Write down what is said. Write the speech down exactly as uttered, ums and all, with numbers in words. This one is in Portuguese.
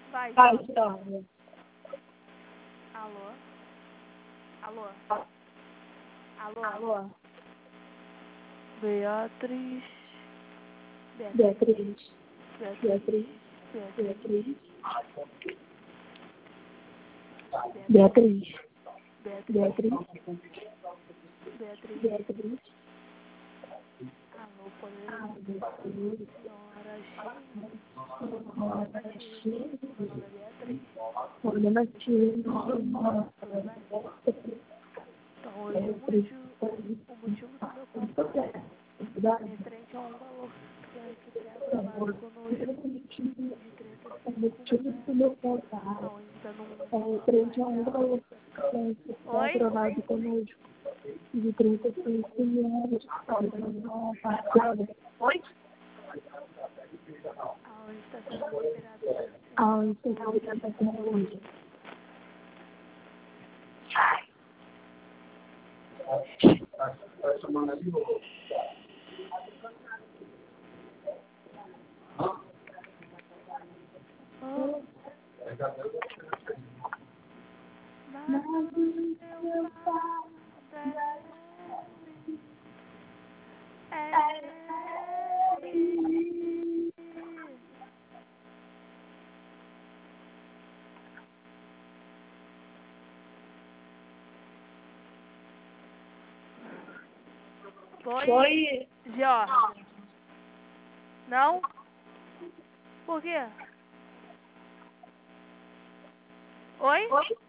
Vai, Vai, Jota. Vitória. Alô? Alô? Alô? Alô? Beatriz. Beatriz. Beatriz. Beatriz. Beatriz. Beatriz. Beatriz. Beatriz. Beatriz. Beatriz. Alô, poderoso. Beatriz. Senhora X. Senhora Beatriz. X. Meu nome é Beatriz. Olha, Matilde. Tudo bem? Então hoje o motivo, o motivo do meu contato é referente a um valor que foi aprovado conosco de trinta e cinco mil reais, aonde está num Frente a um parcial. valor que foi Oi? aprovado conosco de trinta e cinco mil reais. Oi? Aonde está sendo liberado parcial. Aonde está liberado hoje. Oh, nada do seu padre é ele. Foi, Foi. Jorge? Não? Por quê? Oi? Oi?